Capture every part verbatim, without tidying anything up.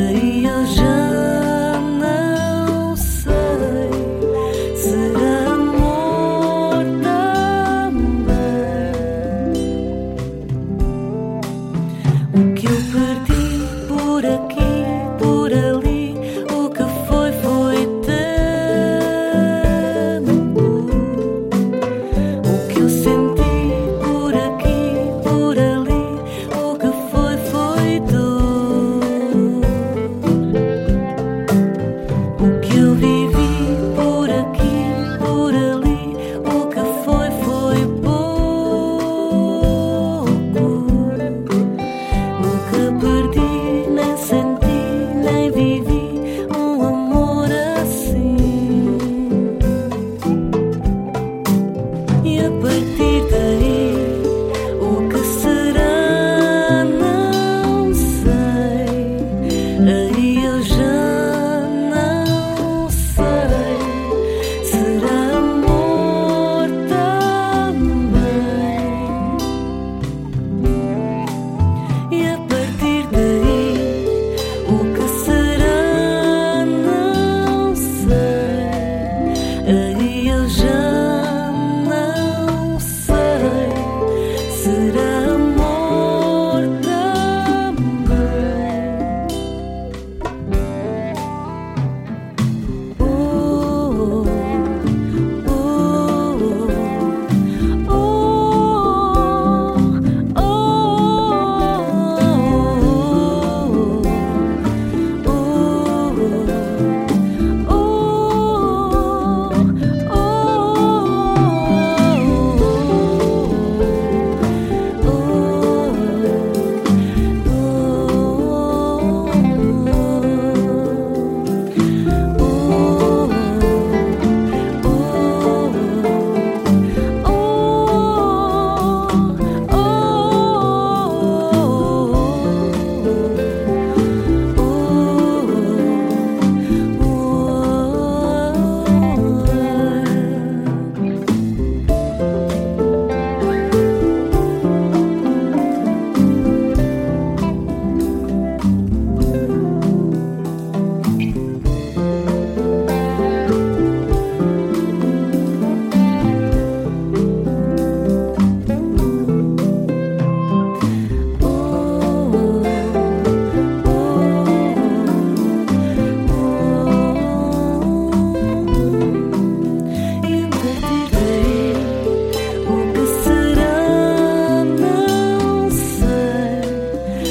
Aí eu já não sei, será amor também. O que eu perdi por aqui, por ali, o que foi, foi tempo. O que eu senti por aqui, por ali, o que foi, foi dor. O que eu vivi por aqui, por ali, o que foi, foi pouco. Nunca perdi, nem senti, nem vivi um amor assim. E a partir daí, o que será, não sei. Aí eu já não sei, será amor também. E a partir daí, o que será, não sei. Aí eu já não sei, será amor também. Oh, oh, oh, oh,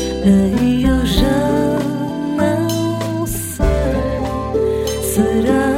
aí eu já não sei, será